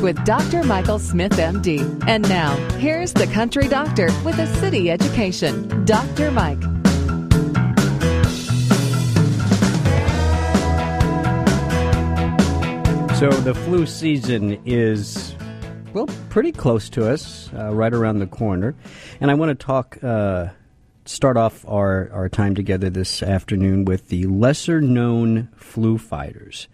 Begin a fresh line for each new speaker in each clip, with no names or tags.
with Dr. Michael Smith, MD. And now, here's the country doctor with a city education, Dr. Mike.
So the flu season is, well, pretty close to us, right around the corner. And I want to start off our time together this afternoon with the lesser-known flu fighters.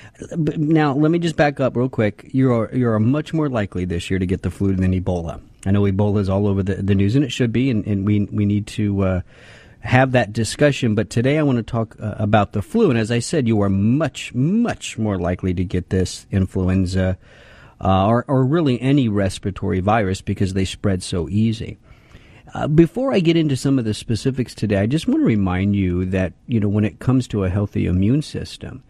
Now, let me just back up real quick. You're much more likely this year to get the flu than Ebola. I know Ebola is all over the news, and it should be, and we need to have that discussion. But today I want to talk about the flu. And as I said, you are much, much more likely to get this influenza or really any respiratory virus because they spread so easy. Before I get into some of the specifics today, I just want to remind you that, when it comes to a healthy immune system,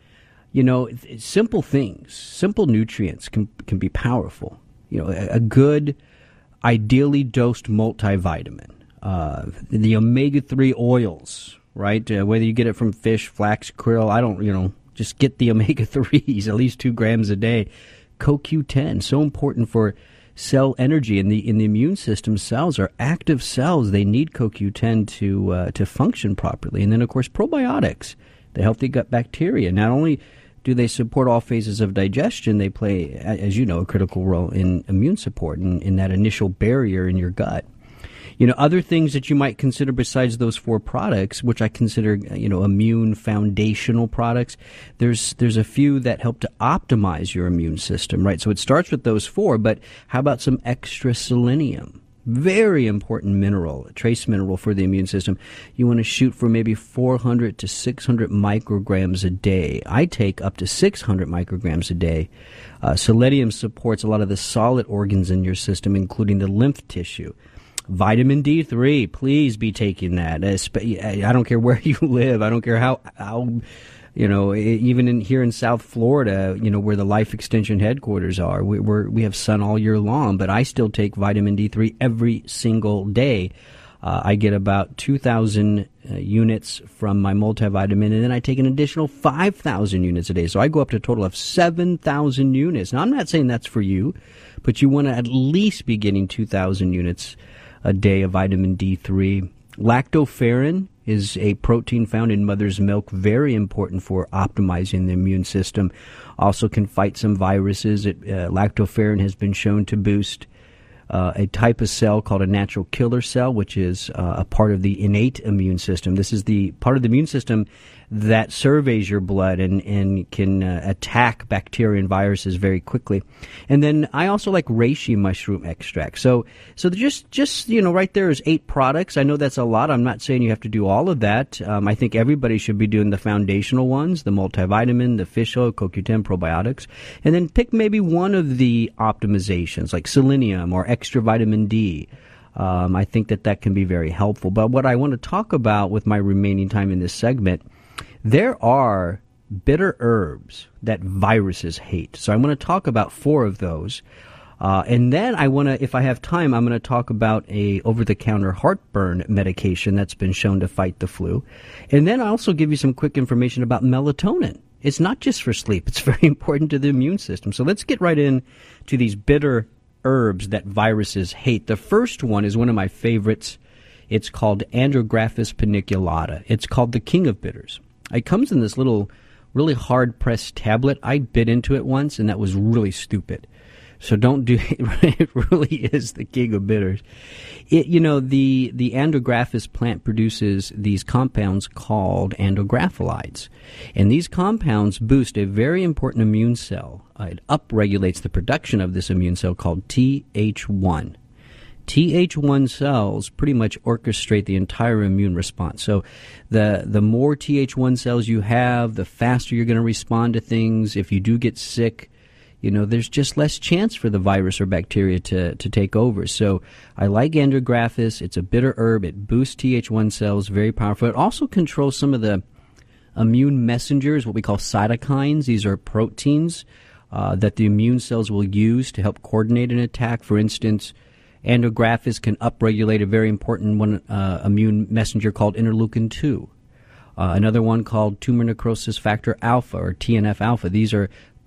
simple things, simple nutrients can be powerful. A good, ideally dosed multivitamin, the omega-3 oils, right? Whether you get it from fish, flax, krill, just get the omega-3s, at least 2 grams a day. CoQ10, so important for cell energy in the immune system. Cells are active cells. They need CoQ10 to function properly. And then, of course, probiotics, the healthy gut bacteria. Not only do they support all phases of digestion, they play, as you know, a critical role in immune support and in that initial barrier in your gut. Other things that you might consider besides those 4 products, which I consider, immune foundational products, there's a few that help to optimize your immune system, right? So it starts with those 4, but how about some extra selenium? Very important mineral, a trace mineral for the immune system. You want to shoot for maybe 400 to 600 micrograms a day. I take up to 600 micrograms a day. Selenium supports a lot of the solid organs in your system, including the lymph tissue. Vitamin D3, please be taking that. I don't care where you live. I don't care how even here in South Florida, where the Life Extension headquarters are, we have sun all year long, but I still take vitamin D3 every single day. I get about 2,000 units from my multivitamin, and then I take an additional 5,000 units a day. So I go up to a total of 7,000 units. Now, I'm not saying that's for you, but you want to at least be getting 2,000 units a day of vitamin D3. Lactoferrin is a protein found in mother's milk, very important for optimizing the immune system. Also can fight some viruses. Lactoferrin has been shown to boost a type of cell called a natural killer cell, which is a part of the innate immune system. This is the part of the immune system that surveys your blood and can attack bacteria and viruses very quickly. And then I also like reishi mushroom extract. So just right there is 8 products. I know that's a lot. I'm not saying you have to do all of that. I think everybody should be doing the foundational ones, the multivitamin, the fish oil, CoQ10, probiotics, and then pick maybe one of the optimizations like selenium or extra vitamin D. I think that can be very helpful. But what I want to talk about with my remaining time in this segment, there are bitter herbs that viruses hate. So I want to talk about 4 of those. And then I want to, if I have time, I'm going to talk about a over-the-counter heartburn medication that's been shown to fight the flu. And then I'll also give you some quick information about melatonin. It's not just for sleep. It's very important to the immune system. So let's get right in to these bitter herbs that viruses hate. The first one is one of my favorites. It's called Andrographis paniculata. It's called the king of bitters. It comes in this little, really hard-pressed tablet. I bit into it once, and that was really stupid. So don't do it. It really is the king of bitters. The Andrographis plant produces these compounds called andrographolides. And these compounds boost a very important immune cell. It upregulates the production of this immune cell called Th1. Th1 cells pretty much orchestrate the entire immune response. So the more Th1 cells you have, the faster you're going to respond to things. If you do get sick, there's just less chance for the virus or bacteria to take over. So I like Andrographis. It's a bitter herb. It boosts Th1 cells, very powerful. It also controls some of the immune messengers, what we call cytokines. These are proteins that the immune cells will use to help coordinate an attack. For instance, Andrographis can upregulate a very important immune messenger called interleukin-2. Another one called tumor necrosis factor alpha, or TNF alpha. These are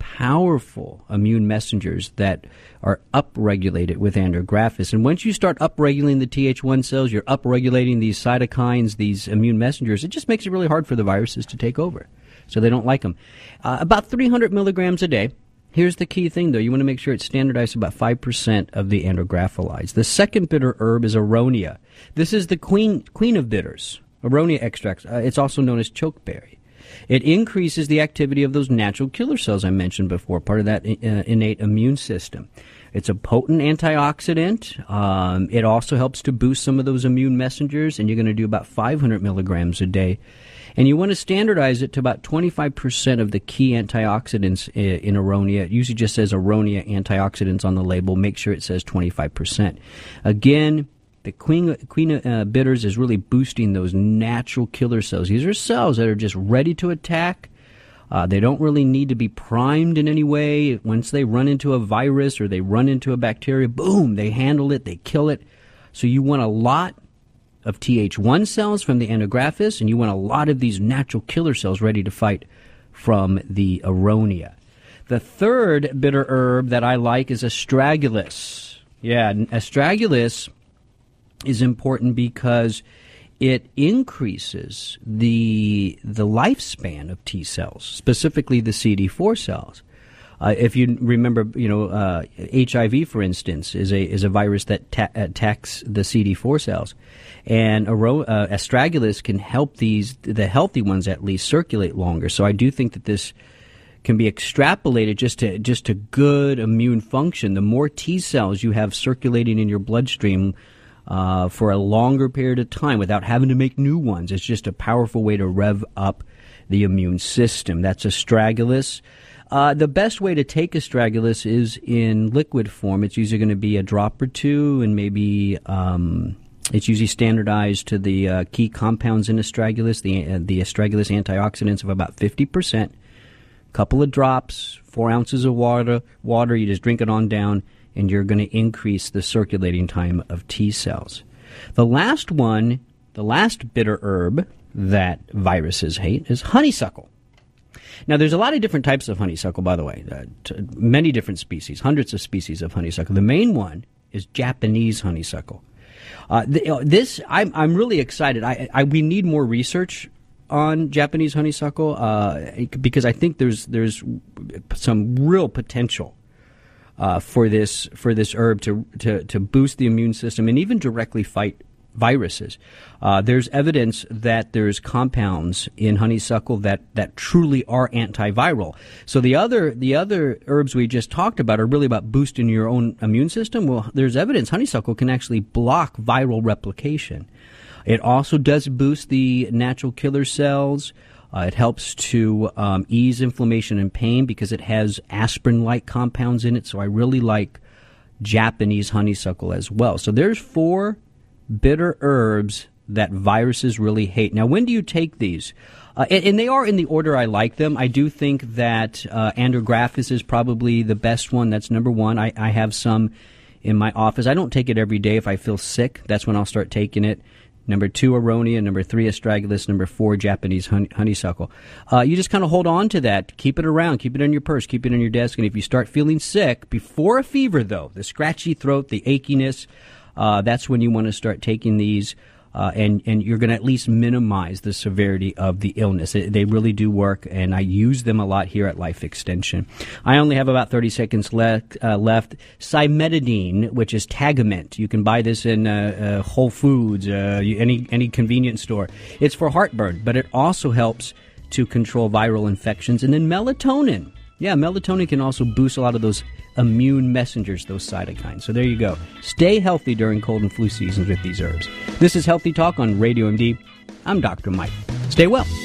powerful immune messengers that are upregulated with andrographis. And once you start upregulating the Th1 cells, you're upregulating these cytokines, these immune messengers. It just makes it really hard for the viruses to take over. So they don't like them. About 300 milligrams a day. Here's the key thing, though. You want to make sure it's standardized about 5% of the andrographolides. The second bitter herb is aronia. This is the queen of bitters, aronia extracts. It's also known as chokeberry. It increases the activity of those natural killer cells I mentioned before, part of that innate immune system. It's a potent antioxidant. It also helps to boost some of those immune messengers, and you're going to do about 500 milligrams a day. And you want to standardize it to about 25% of the key antioxidants in aronia. It usually just says aronia antioxidants on the label. Make sure it says 25%. Again, the queen bitters is really boosting those natural killer cells. These are cells that are just ready to attack. They don't really need to be primed in any way. Once they run into a virus or they run into a bacteria, boom, they handle it, they kill it. So you want a lot of Th1 cells from the andrographis, and you want a lot of these natural killer cells ready to fight from the aronia. The third bitter herb that I like is astragalus. Yeah, astragalus is important because it increases the lifespan of T cells, specifically the CD4 cells. If you remember, HIV, for instance, is a virus that attacks the CD4 cells, and astragalus can help the healthy ones at least circulate longer. So I do think that this can be extrapolated just to good immune function. The more T cells you have circulating in your bloodstream for a longer period of time without having to make new ones, it's just a powerful way to rev up the immune system. That's astragalus. The best way to take astragalus is in liquid form. It's usually going to be a drop or two, and maybe it's usually standardized to the key compounds in astragalus, the astragalus antioxidants of about 50%. Couple of drops, 4 ounces of water. You just drink it on down, and you're going to increase the circulating time of T cells. The last bitter herb that viruses hate is honeysuckle. Now, there's a lot of different types of honeysuckle, by the way, many different species, hundreds of species of honeysuckle. The main one is Japanese honeysuckle. I'm really excited. We need more research on Japanese honeysuckle because I think there's some real potential for this herb to boost the immune system and even directly fight viruses. There's evidence that there's compounds in honeysuckle that truly are antiviral. So the other herbs we just talked about are really about boosting your own immune system. Well, there's evidence honeysuckle can actually block viral replication. It also does boost the natural killer cells. It helps to ease inflammation and pain because it has aspirin-like compounds in it. So I really like Japanese honeysuckle as well. So there's 4 bitter herbs that viruses really hate. Now, when do you take these? And they are in the order I like them. I do think that andrographis is probably the best one. That's number 1. I have some in my office. I don't take it every day. If I feel sick, that's when I'll start taking it. Number 2, aronia. Number 3, astragalus. Number 4, Japanese honeysuckle. You just kind of hold on to that. Keep it around. Keep it in your purse. Keep it in your desk. And if you start feeling sick, before a fever, though, the scratchy throat, the achiness, that's when you want to start taking these, and you're going to at least minimize the severity of the illness. They really do work, and I use them a lot here at Life Extension. I only have about 30 seconds left. Cimetidine, which is Tagamet. You can buy this in Whole Foods, any convenience store. It's for heartburn, but it also helps to control viral infections. And then melatonin. Yeah, melatonin can also boost a lot of those immune messengers, those cytokines. So there you go. Stay healthy during cold and flu seasons with these herbs. This is Healthy Talk on Radio MD. I'm Dr. Mike. Stay well.